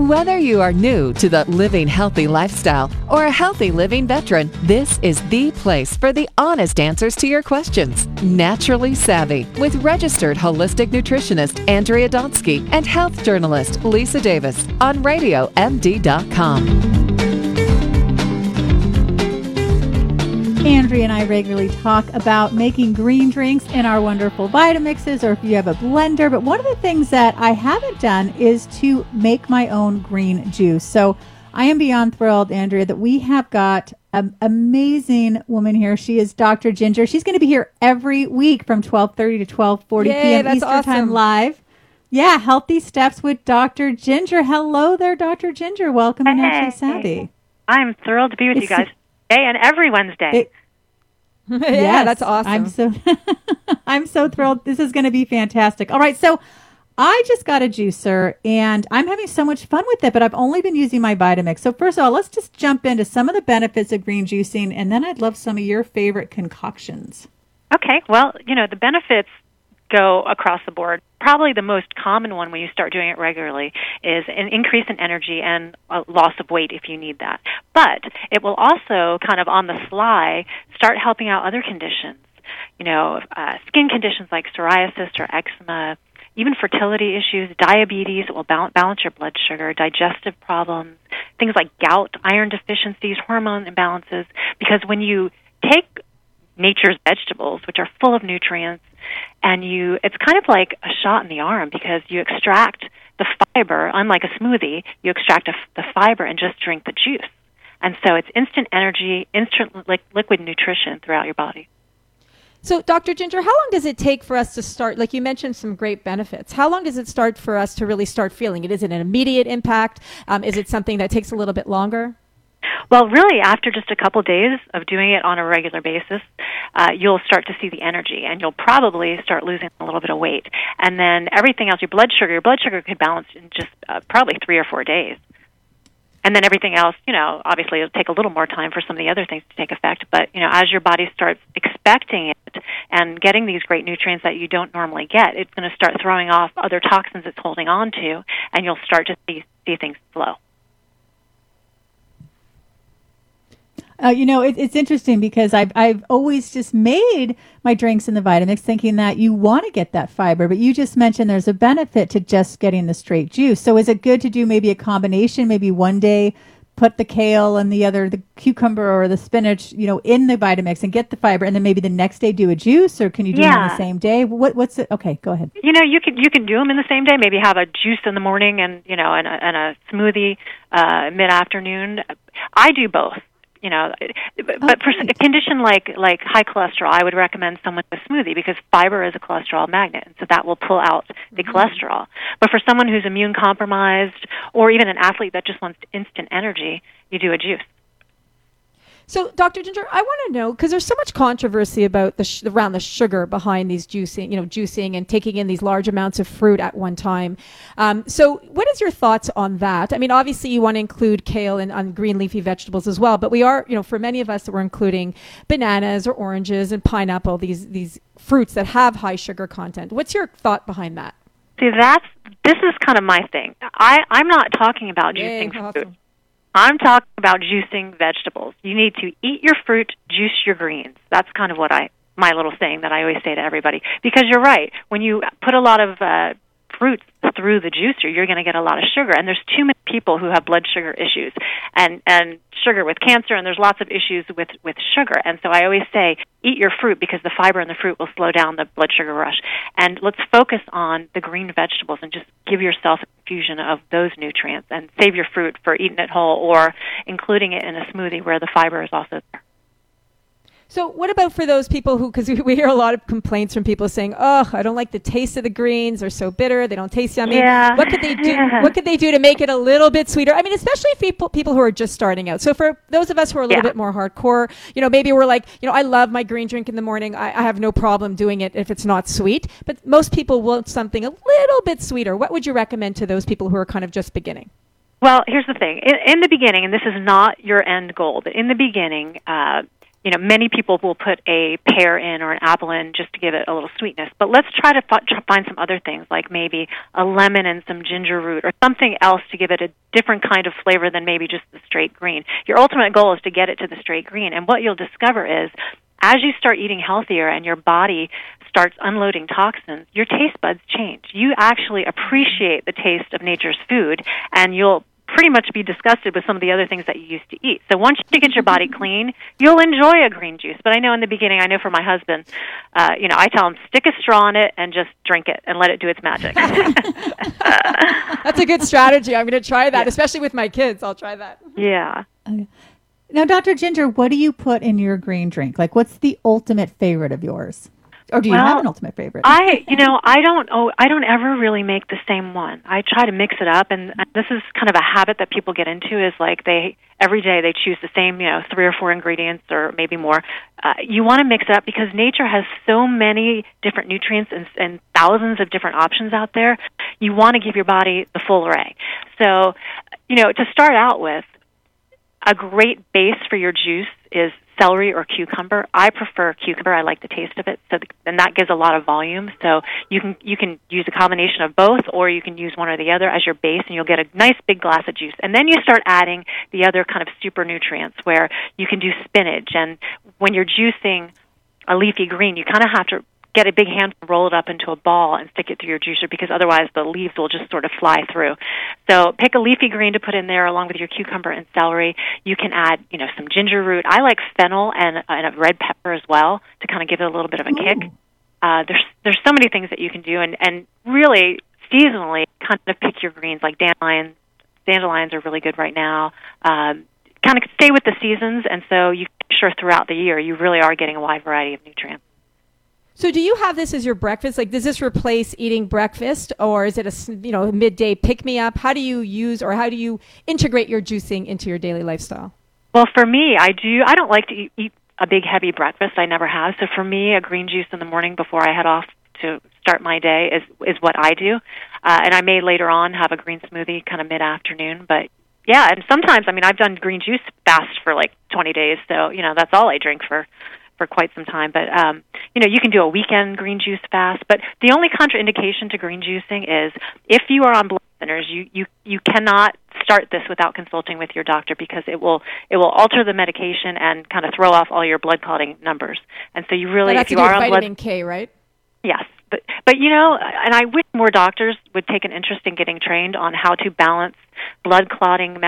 Whether you are new to the living healthy lifestyle or a healthy living veteran, this is the place for the honest answers to your questions. Naturally Savvy with registered holistic nutritionist Andrea Donsky and health journalist Lisa Davis on RadioMD.com. Andrea and I regularly talk about making green drinks in our wonderful Vitamixes, or if you have a blender. But one of the things that I haven't done is to make my own green juice. So I am beyond thrilled, Andrea, that we have got an amazing woman here. She is Dr. Ginger. She's going to be here every week from 12:30 to 12:40 p.m. Eastern Time live. Yeah, Healthy Steps with Dr. Ginger. Hello there, Dr. Ginger. Welcome to Naturally Savvy. I'm thrilled to be with you guys today and every Wednesday. Yeah, that's awesome. I'm so thrilled. This is going to be fantastic. All right, so I just got a juicer, and I'm having so much fun with it, but I've only been using my Vitamix. So first of all, let's just jump into some of the benefits of green juicing, and then I'd love some of your favorite concoctions. Okay, well, the benefits go across the board. Probably the most common one when you start doing it regularly is an increase in energy and a loss of weight if you need that. But it will also kind of on the fly start helping out other conditions. Skin conditions like psoriasis or eczema, even fertility issues, diabetes. It will balance your blood sugar, digestive problems, things like gout, iron deficiencies, hormone imbalances. Because when you take nature's vegetables, which are full of nutrients, and it's kind of like a shot in the arm because you extract the fiber, unlike a smoothie, you extract the fiber and just drink the juice. And so it's instant energy, instant liquid nutrition throughout your body. So, Dr. Ginger, how long does it take for us to start? Like you mentioned some great benefits. How long does it start for us to really start feeling it? Is it an immediate impact? Is it something that takes a little bit longer? Well, really, after just a couple days of doing it on a regular basis, you'll start to see the energy, and you'll probably start losing a little bit of weight. And then everything else, your blood sugar could balance in just probably 3 or 4 days. And then everything else, obviously it'll take a little more time for some of the other things to take effect. But, as your body starts expecting it and getting these great nutrients that you don't normally get, it's going to start throwing off other toxins it's holding on to, and you'll start to see things flow. It's interesting because I've always just made my drinks in the Vitamix thinking that you want to get that fiber, but you just mentioned there's a benefit to just getting the straight juice. So is it good to do maybe a combination, maybe one day put the kale and the cucumber or the spinach, in the Vitamix and get the fiber, and then maybe the next day do a juice, or can you do them on the same day? What's it? Okay, go ahead. You can do them in the same day. Maybe have a juice in the morning and a smoothie mid-afternoon. I do both. But for a condition like high cholesterol, I would recommend someone a smoothie because fiber is a cholesterol magnet, and so that will pull out the cholesterol. But for someone who's immune compromised or even an athlete that just wants instant energy, you do a juice. So, Dr. Ginger, I want to know, because there's so much controversy about around the sugar behind these juicing and taking in these large amounts of fruit at one time. So what is your thoughts on that? I mean, obviously you want to include kale and green leafy vegetables as well, but we are, for many of us, that we're including bananas or oranges and pineapple, these fruits that have high sugar content. What's your thought behind that? See, this is kind of my thing. I'm not talking about juicing fruit. Awesome. I'm talking about juicing vegetables. You need to eat your fruit, juice your greens. That's kind of what my little saying that I always say to everybody. Because you're right, when you put a lot of fruits through the juicer, you're going to get a lot of sugar. And there's too many people who have blood sugar issues and sugar with cancer, and there's lots of issues with sugar. And so I always say, eat your fruit because the fiber in the fruit will slow down the blood sugar rush. And let's focus on the green vegetables and just give yourself an infusion of those nutrients and save your fruit for eating it whole or including it in a smoothie where the fiber is also there. So what about for those people because we hear a lot of complaints from people saying, oh, I don't like the taste of the greens. They're so bitter. They don't taste yummy. Yeah. What could they do? What could they do to make it a little bit sweeter? I mean, especially people who are just starting out. So for those of us who are a little bit more hardcore, maybe we're like, I love my green drink in the morning. I have no problem doing it if it's not sweet. But most people want something a little bit sweeter. What would you recommend to those people who are kind of just beginning? Well, here's the thing. In the beginning, and this is not your end goal, but in the beginning, many people will put a pear in or an apple in just to give it a little sweetness. But let's try to find some other things, like maybe a lemon and some ginger root or something else to give it a different kind of flavor than maybe just the straight green. Your ultimate goal is to get it to the straight green. And what you'll discover is, as you start eating healthier and your body starts unloading toxins, your taste buds change. You actually appreciate the taste of nature's food, and you'll pretty much be disgusted with some of the other things that you used to eat. So once you get your body clean, you'll enjoy a green juice. But I know in the beginning, I know for my husband, I tell him, stick a straw in it and just drink it and let it do its magic. That's a good strategy. I'm going to try that, especially with my kids. I'll try that. Yeah. Okay. Now, Dr. Ginger, what do you put in your green drink? Like, what's the ultimate favorite of yours? Or do you have an ultimate favorite? I don't ever really make the same one. I try to mix it up, and this is kind of a habit that people get into, is like every day they choose the same, 3 or 4 ingredients or maybe more. You want to mix it up because nature has so many different nutrients and thousands of different options out there. You want to give your body the full array. So, to start out with, a great base for your juice is celery or cucumber. I prefer cucumber. I like the taste of it, and that gives a lot of volume. So you can use a combination of both, or you can use one or the other as your base, and you'll get a nice big glass of juice. And then you start adding the other kind of super nutrients, where you can do spinach. And when you're juicing a leafy green, you kind of have to get a big handful, roll it up into a ball, and stick it through your juicer, because otherwise the leaves will just sort of fly through. So pick a leafy green to put in there along with your cucumber and celery. You can add, some ginger root. I like fennel and a red pepper as well to kind of give it a little bit of a kick. There's so many things that you can do, and really seasonally kind of pick your greens, like dandelions. Dandelions are really good right now. Kind of stay with the seasons, and so you sure throughout the year you really are getting a wide variety of nutrients. So do you have this as your breakfast? Like, does this replace eating breakfast, or is it a midday pick-me-up? How do you integrate your juicing into your daily lifestyle? Well, for me, I don't like to eat a big, heavy breakfast. I never have. So for me, a green juice in the morning before I head off to start my day is what I do. And I may later on have a green smoothie kind of mid-afternoon. But, yeah, and sometimes, I've done green juice fast for like 20 days. So, that's all I drink for quite some time. But, you can do a weekend green juice fast. But the only contraindication to green juicing is if you are on blood thinners, you cannot start this without consulting with your doctor, because it will alter the medication and kind of throw off all your blood clotting numbers. And so you really, if you are on vitamin K, right? Yes. But and I wish more doctors would take an interest in getting trained on how to balance the blood clotting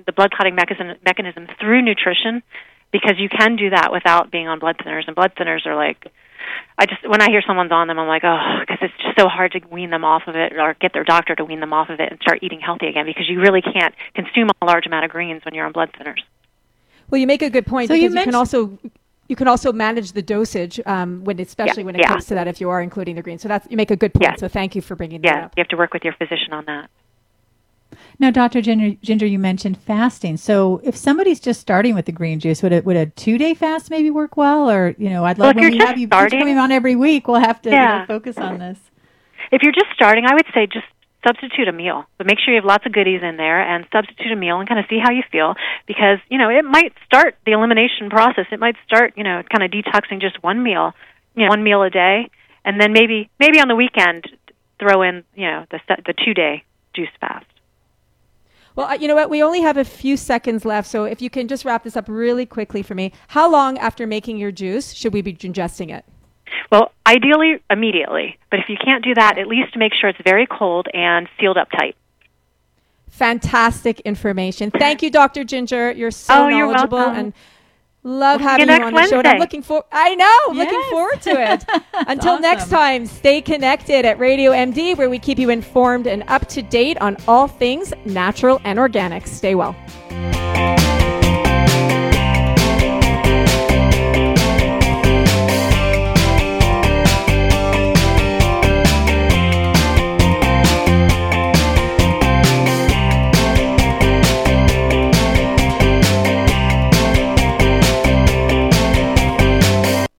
mechanism through nutrition, because you can do that without being on blood thinners. And blood thinners are like, when I hear someone's on them, I'm like, oh, because it's just so hard to wean them off of it, or get their doctor to wean them off of it and start eating healthy again, because you really can't consume a large amount of greens when you're on blood thinners. Well, you make a good point, because you can also manage the dosage when it comes to that, if you are including the greens. So you make a good point. Yeah. So thank you for bringing that up. You have to work with your physician on that. Now, Dr. Ginger, you mentioned fasting. So if somebody's just starting with the green juice, would a 2-day fast maybe work well? Or, I'd love when we have you coming on every week, we'll have to focus on this. If you're just starting, I would say just substitute a meal. But make sure you have lots of goodies in there, and substitute a meal and kind of see how you feel. Because, it might start the elimination process. It might start, kind of detoxing just one meal, one meal a day. And then maybe on the weekend, throw in, the 2-day juice fast. Well, you know what? We only have a few seconds left, so if you can just wrap this up really quickly for me. How long after making your juice should we be ingesting it? Well, ideally, immediately. But if you can't do that, at least make sure it's very cold and sealed up tight. Fantastic information. Thank you, Dr. Ginger. You're so knowledgeable. You're welcome. And love having you on the show. And I'm looking forward to it. Until awesome. Next time, stay connected at Radio MD, where we keep you informed and up to date on all things natural and organic. Stay well.